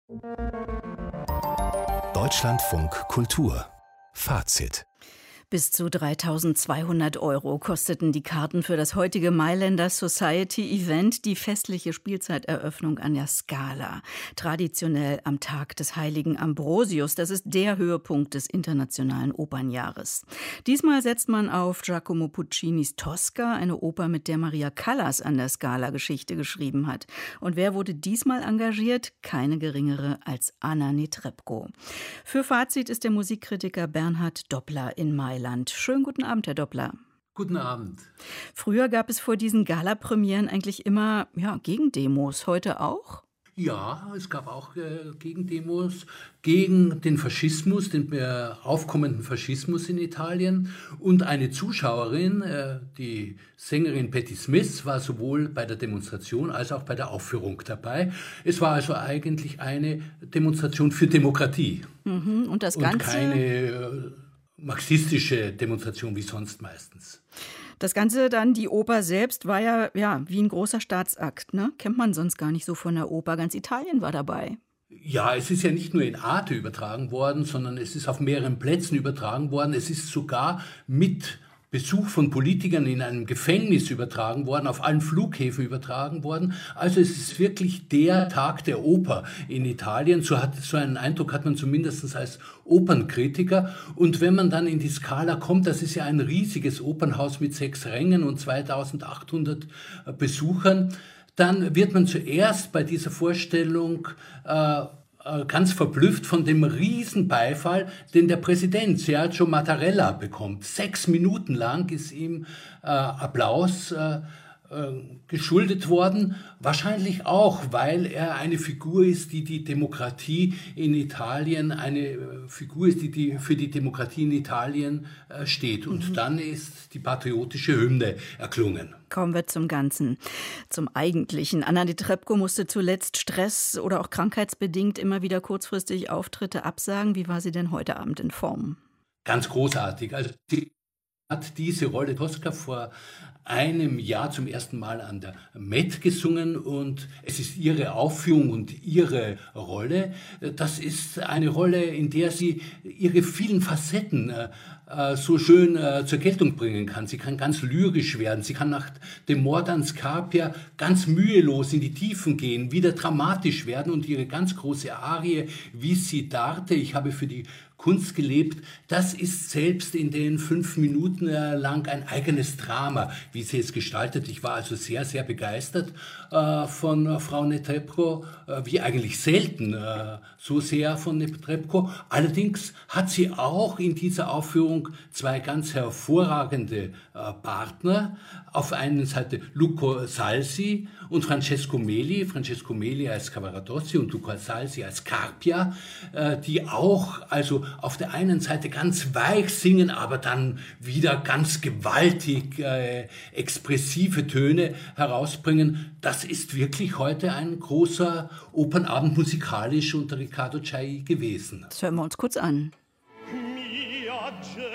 Deutschlandfunk Kultur Fazit. Bis zu 3.200 € kosteten die Karten für das heutige Mailänder Society-Event, die festliche Spielzeiteröffnung an der Scala. Traditionell am Tag des heiligen Ambrosius. Das ist der Höhepunkt des internationalen Opernjahres. Diesmal setzt man auf Giacomo Puccinis Tosca, eine Oper, mit der Maria Callas an der Scala Geschichte geschrieben hat. Und wer wurde diesmal engagiert? Keine geringere als Anna Netrebko. Für Fazit ist der Musikkritiker Bernhard Doppler in Mailand. Schönen guten Abend, Herr Doppler. Guten Abend. Früher gab es vor diesen Gala-Premieren eigentlich immer Gegendemos. Heute auch? Ja, es gab auch Gegendemos gegen den Faschismus, den aufkommenden Faschismus in Italien. Und eine Zuschauerin, die Sängerin Patti Smith, war sowohl bei der Demonstration als auch bei der Aufführung dabei. Es war also eigentlich eine Demonstration für Demokratie. Und das Ganze? Und keine marxistische Demonstration wie sonst meistens. Das Ganze dann, die Oper selbst, war ja wie ein großer Staatsakt, ne? Kennt man sonst gar nicht so von der Oper. Ganz Italien war dabei. Ja, es ist ja nicht nur in Arte übertragen worden, sondern es ist auf mehreren Plätzen übertragen worden. Es ist sogar mit Besuch von Politikern in einem Gefängnis übertragen worden, auf allen Flughäfen übertragen worden. Also es ist wirklich der Tag der Oper in Italien. So einen Eindruck hat man zumindest als Opernkritiker. Und wenn man dann in die Scala kommt, das ist ja ein riesiges Opernhaus mit 6 Rängen und 2.800 Besuchern, dann wird man zuerst bei dieser Vorstellung ganz verblüfft von dem Riesenbeifall, den der Präsident Sergio Mattarella bekommt. 6 Minuten lang ist ihm Applaus geschuldet worden, wahrscheinlich auch, weil er eine Figur ist, die die Demokratie in Italien, eine Figur ist, die für die Demokratie in Italien steht. Und dann ist die patriotische Hymne erklungen. Kommen wir zum Ganzen, zum Eigentlichen. Anna Netrebko musste zuletzt Stress- oder auch krankheitsbedingt immer wieder kurzfristig Auftritte absagen. Wie war sie denn heute Abend in Form? Ganz großartig. Also sie hat diese Rolle Tosca vor einem Jahr zum ersten Mal an der Met gesungen und es ist ihre Aufführung und ihre Rolle. Das ist eine Rolle, in der sie ihre vielen Facetten so schön zur Geltung bringen kann. Sie kann ganz lyrisch werden, sie kann nach dem Mord an Scarpia ganz mühelos in die Tiefen gehen, wieder dramatisch werden und ihre ganz große Arie Visitarte, ich habe für die Kunst gelebt, das ist selbst in den 5 Minuten lang ein eigenes Drama, wie sie es gestaltet. Ich war also sehr, sehr begeistert von Frau Netrebko, wie eigentlich selten so sehr von Netrebko. Allerdings hat sie auch in dieser Aufführung 2 ganz hervorragende Partner. Auf einer Seite Luca Salsi und Francesco Meli. Francesco Meli als Cavaradossi und Luca Salsi als Carpia, die auch also auf der einen Seite ganz weich singen, aber dann wieder ganz gewaltig expressive Töne herausbringen. Das ist wirklich heute ein großer Opernabend musikalisch unter Riccardo Chailly gewesen. Das hören wir uns kurz an. Mia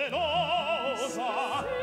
gelosa.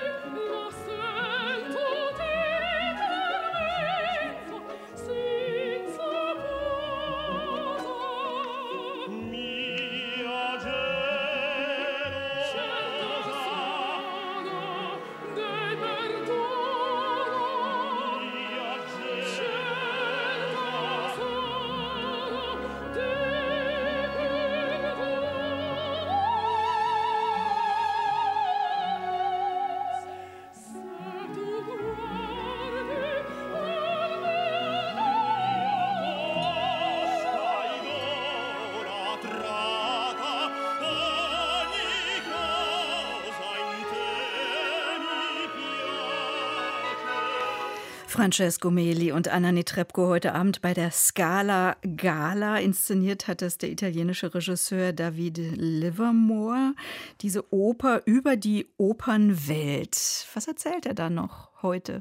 Francesco Meli und Anna Netrebko heute Abend bei der Scala Gala. Inszeniert hat das der italienische Regisseur David Livermore. Diese Oper über die Opernwelt. Was erzählt er da noch heute?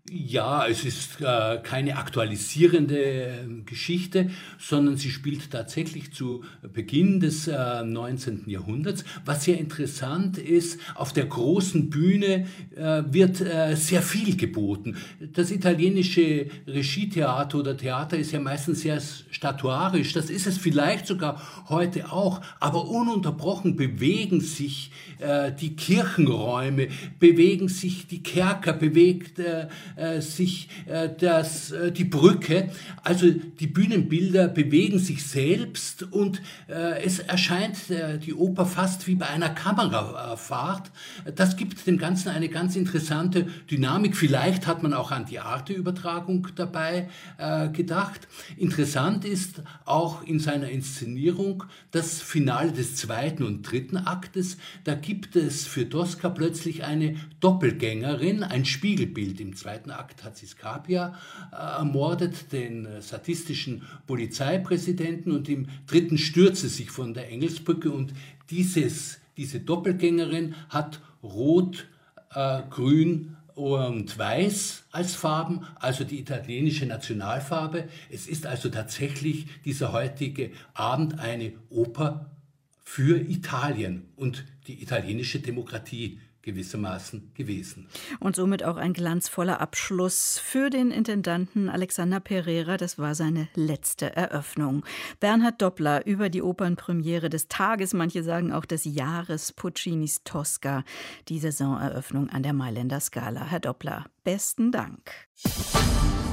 Ja, es ist keine aktualisierende Geschichte, sondern sie spielt tatsächlich zu Beginn des 19. Jahrhunderts. Was sehr interessant ist, auf der großen Bühne wird sehr viel geboten. Das italienische Regietheater oder Theater ist ja meistens sehr statuarisch. Das ist es vielleicht sogar heute auch. Aber ununterbrochen bewegen sich die Kirchenräume, bewegen sich die Kerker, bewegt sich die Brücke. Also die Bühnenbilder bewegen sich selbst und es erscheint die Oper fast wie bei einer Kamerafahrt. Das gibt dem Ganzen eine ganz interessante Dynamik. Vielleicht hat man auch an die Arte-Übertragung dabei gedacht. Interessant ist auch in seiner Inszenierung das Finale des 2. und 3. Aktes. Da gibt es für Tosca plötzlich eine Doppelgängerin, ein Spiegelbild. Im 2. Akt hat sie Scarpia ermordet, den sadistischen Polizeipräsidenten, und im 3. stürzt sie sich von der Engelsbrücke, und diese Doppelgängerin hat Rot, Grün und Weiß als Farben, also die italienische Nationalfarbe. Es ist also tatsächlich dieser heutige Abend eine Oper für Italien und die italienische Demokratie gewissermaßen gewesen. Und somit auch ein glanzvoller Abschluss für den Intendanten Alexander Pereira. Das war seine letzte Eröffnung. Bernhard Doppler über die Opernpremiere des Tages, manche sagen auch des Jahres, Puccinis Tosca, die Saisoneröffnung an der Mailänder Scala. Herr Doppler, besten Dank.